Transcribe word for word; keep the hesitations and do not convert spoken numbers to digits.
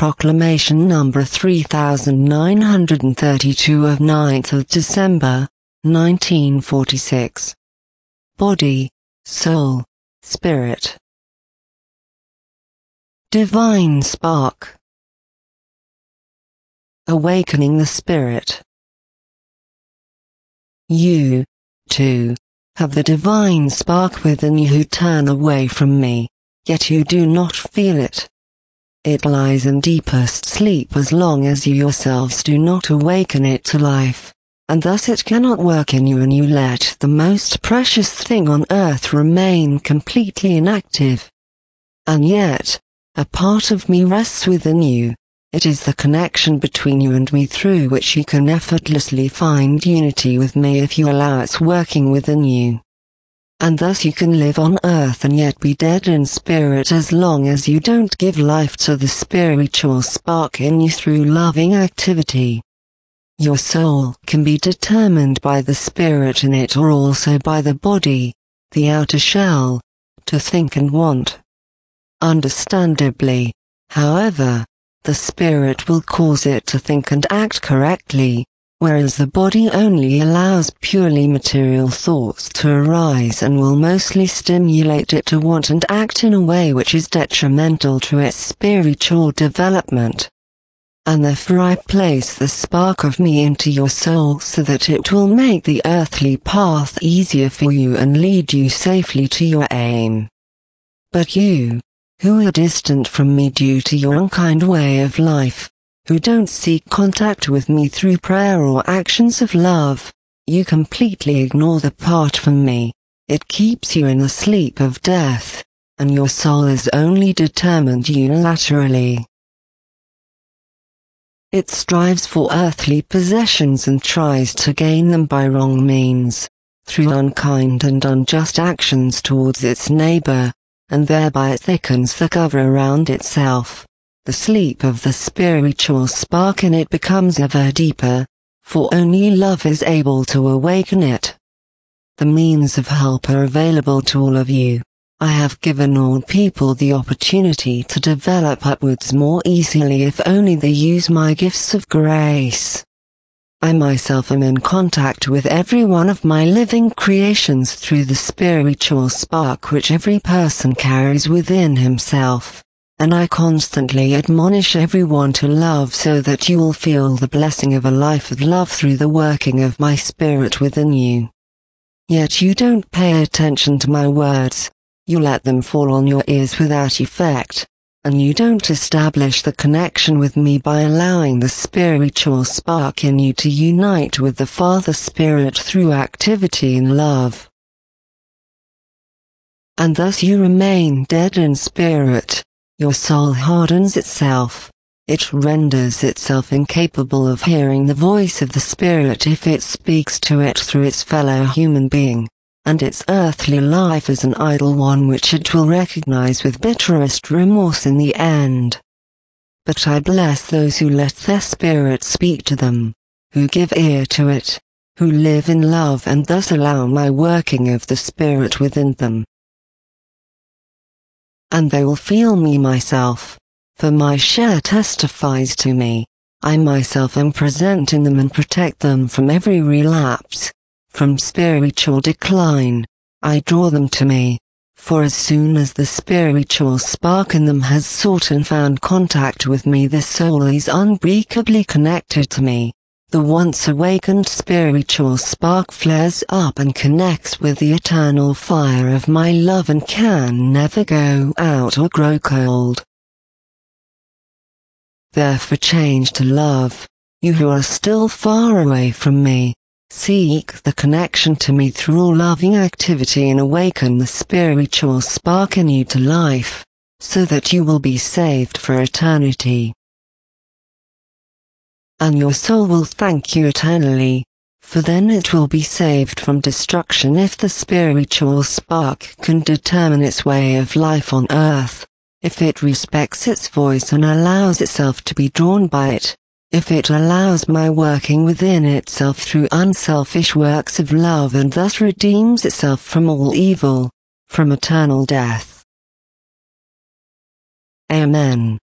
Proclamation number three thousand nine hundred thirty-two of ninth of December, nineteen forty-six. Body, soul, spirit. Divine spark. Awakening the spirit. You, too, have the divine spark within you who turn away from me, yet you do not feel it. It lies in deepest sleep as long as you yourselves do not awaken it to life, and thus it cannot work in you and you let the most precious thing on earth remain completely inactive. And yet, a part of me rests within you. It is the connection between you and me through which you can effortlessly find unity with me if you allow its working within you. And thus you can live on earth and yet be dead in spirit as long as you don't give life to the spiritual spark in you through loving activity. Your soul can be determined by the spirit in it or also by the body, the outer shell, to think and want. Understandably, however, the spirit will cause it to think and act correctly, whereas the body only allows purely material thoughts to arise and will mostly stimulate it to want and act in a way which is detrimental to its spiritual development. And therefore I place the spark of me into your soul so that it will make the earthly path easier for you and lead you safely to your aim. But you, who are distant from me due to your unkind way of life, who don't seek contact with me through prayer or actions of love, you completely ignore the part from me. It keeps you in the sleep of death, and your soul is only determined unilaterally. It strives for earthly possessions and tries to gain them by wrong means, through unkind and unjust actions towards its neighbor, and thereby it thickens the cover around itself. The sleep of the spiritual spark in it becomes ever deeper, for only love is able to awaken it. The means of help are available to all of you. I have given all people the opportunity to develop upwards more easily if only they use my gifts of grace. I myself am in contact with every one of my living creations through the spiritual spark which every person carries within himself, and I constantly admonish everyone to love so that you will feel the blessing of a life of love through the working of my spirit within you. Yet you don't pay attention to my words, you let them fall on your ears without effect. And you don't establish the connection with me by allowing the spiritual spark in you to unite with the Father Spirit through activity in love. And thus you remain dead in spirit, your soul hardens itself, it renders itself incapable of hearing the voice of the Spirit if it speaks to it through its fellow human being. And its earthly life is an idle one which it will recognize with bitterest remorse in the end. But I bless those who let their spirit speak to them, who give ear to it, who live in love and thus allow my working of the Spirit within them. And they will feel me myself, for my share testifies to me. I myself am present in them and protect them from every relapse. From spiritual decline, I draw them to me, for as soon as the spiritual spark in them has sought and found contact with me, the soul is unbreakably connected to me. The once awakened spiritual spark flares up and connects with the eternal fire of my love and can never go out or grow cold. Therefore change to love, you who are still far away from me. Seek the connection to me through all loving activity and awaken the spiritual spark in you to life, so that you will be saved for eternity. And your soul will thank you eternally, for then it will be saved from destruction if the spiritual spark can determine its way of life on earth, if it respects its voice and allows itself to be drawn by it. If it allows my working within itself through unselfish works of love and thus redeems itself from all evil, from eternal death. Amen.